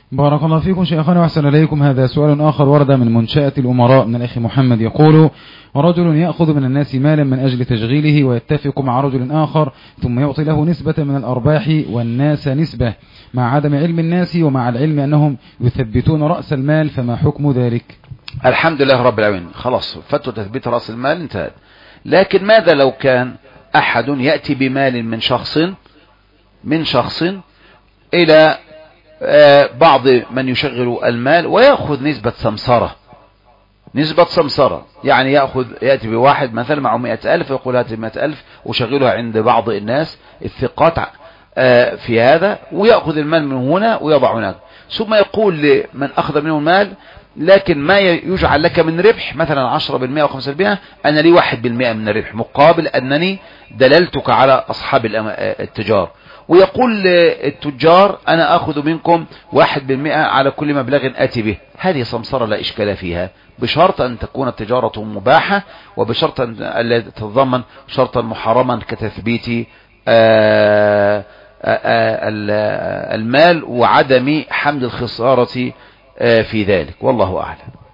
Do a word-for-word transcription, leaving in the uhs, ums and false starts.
بارك الله فيكم شيخنا وأحسن إليكم. هذا سؤال آخر ورد من منشأة الأمراء من الأخ محمد يقول: ورجل يأخذ من الناس مالا من أجل تشغيله ويتفق مع رجل آخر ثم يعطي له نسبة من الأرباح والناس نسبة، مع عدم علم الناس ومع العلم أنهم يثبتون رأس المال، فما حكم ذلك؟ الحمد لله رب العالمين، خلاص فتوى تثبيت رأس المال انتهت. لكن ماذا لو كان أحد يأتي بمال من شخص من شخص إلى بعض من يشغل المال ويأخذ نسبة سمسرة، نسبة سمسرة، يعني يأخذ يأتي بواحد مثلا معه مئة ألف ويقول هذه مئة ألف وشغلها عند بعض الناس الثقات في هذا، ويأخذ المال من هنا ويضع هناك، ثم يقول لمن أخذ منه المال: لكن ما يجعل لك من ربح مثلا عشرة بالمئة أو خمسة بالمئة، أنا لي واحد بالمئة من الربح مقابل أنني دللتك على أصحاب التجار. ويقول التجار: أنا أخذ منكم واحد بالمئة على كل مبلغ أتي به. هذه سمسرة لا إشكال فيها، بشرط أن تكون التجارة مباحة، وبشرط أن تتضمن شرطا محرما كتثبيت المال وعدم حمل الخسارة في ذلك، والله أعلم.